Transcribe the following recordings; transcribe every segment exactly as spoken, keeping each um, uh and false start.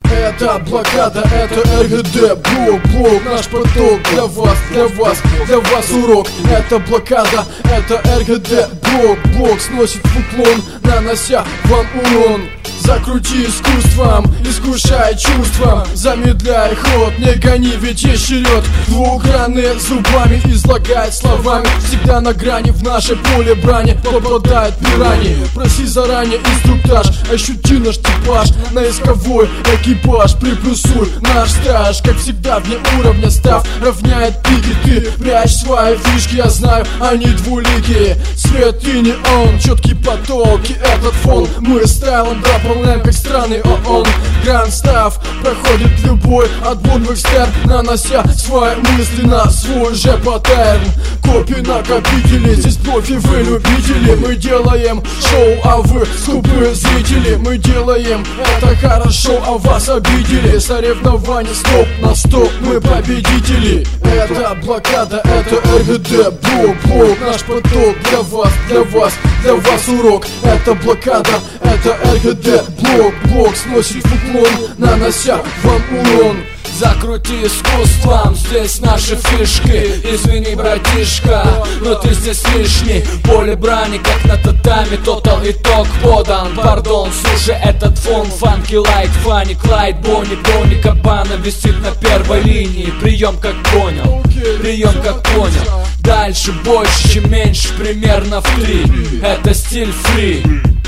Это блокада, это эр гэ дэ, блок, блок, наш поток. Для вас, для вас, для вас урок. Это блокада, это эр гэ дэ, блок, блок сносит в уклон, нанося вам урон. Закрути искусством, искушай чувством, замедляй ход, не гони, ведь есть черед. Двухгранные зубами излагает словами, всегда на грани, в наше поле брани попадают пирани. Проси заранее инструктаж, ощути наш типаж, на исковой экипаж приплюсуй наш стаж. Как всегда вне уровня став, равняет пики. Ты прячь свои фишки, я знаю, они двуликие. Свет и не он, четкий поток и этот фон. Мы стайлом дополняем, как странный ООН. Гранд став проходит любой отбор в экстерн, нанося свои мысли на свой же паттерн. Копии накопители, здесь профи, вы любители. Мы делаем шоу, а вы скупые зрители. Мы делаем это хорошо, а вас обидели. Соревнования стоп на стоп, мы победители. Это блокада, это эр гэ дэ, блок, блок, наш поток. Для вас, для вас, для вас урок. Это блокада, это эр гэ дэ, блок, блок сносит в уклон, нанося вам урон. Закрути искусством, здесь наши фишки. Извини, братишка, но ты здесь лишний. Поле брани, как на татами, тотал итог подан. Пардон, слушай этот фон, фанки лайт, фанни, Клайд, Бонни, Тони, Кабана висит на первой линии. Прием как понял, прием как понял. Дальше больше, чем меньше, примерно в три. Это стиль фри.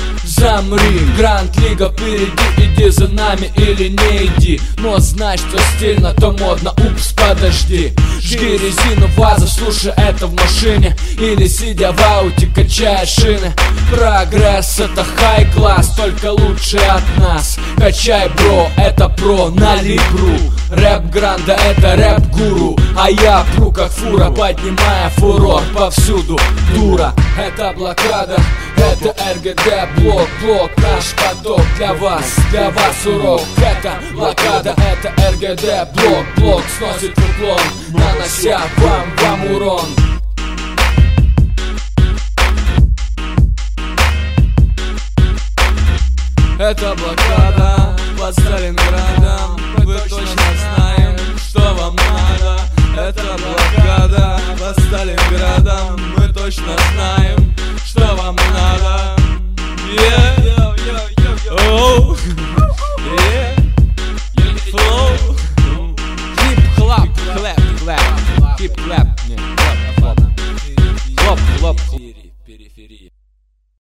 Замри, Гранд Лига впереди, иди за нами или не иди. Но знай, что стильно, то модно, упс, подожди. Жги резину, ваза, слушай это в машине или сидя в ауте, качая шины. Прогресс это хай-класс, только лучше от нас. Качай, бро, это про, налей бру. Рэп Гранда это рэп-гуру, а я пру как фура, поднимая фурор повсюду. Дура, это блокада, это эр гэ дэ, блок, блок, наш поток. Для вас, для вас урок. Это блокада, это эр гэ дэ, блок, блок сносит уклон, нанося вам, вам урон. Это блокада под Сталинградом. Мы точно знаем, что вам надо. Это блокада под Сталинградом. Мы точно знаем, что вам надо. Yeah.